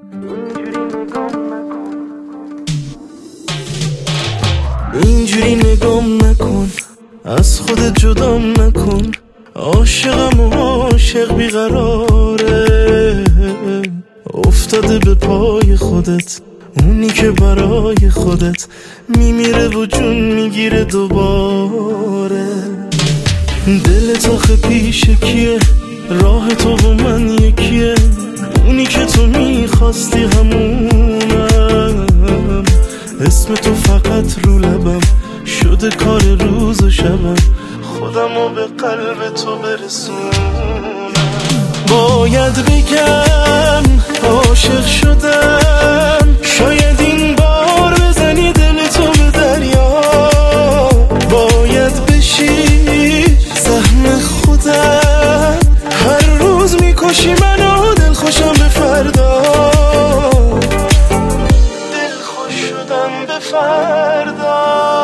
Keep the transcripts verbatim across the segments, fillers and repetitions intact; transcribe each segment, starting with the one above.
اینجوری نگام نکن، از خودت جدام نکن. عاشقم و عاشق بیقراره، افتاده به پای خودت، اونی که برای خودت میمیره و جون میگیره دوباره. دلت آخه پیش کیه؟ راه تو و من یکیه، اونی که تو میخواستی همونم. اسم تو فقط رو لبم شده کار روز و شبم، خودمو به قلب تو برسونم. باید بگم عاشق شدم، شاید این بار بزنی دل تو به دریا. باید بشی سهم خودم، هر روز میکشی منو دل خوشم به فردا. دل خوش شدم به فردا.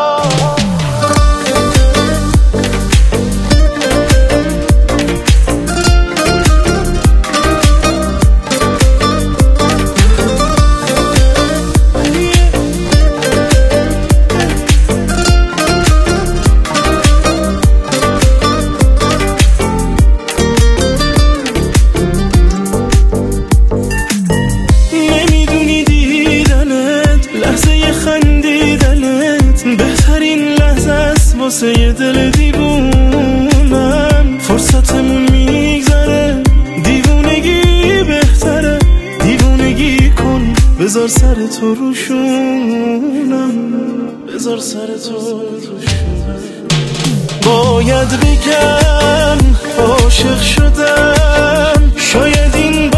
بهترین لحظه است واسه یه دل دیوونم. فرصتمون میگذره، دیوونگی بهتره. دیوونگی کن، بذار سر تو روشونم، بذار سر تو روشونم. باید بگم عاشق شدم، شاید این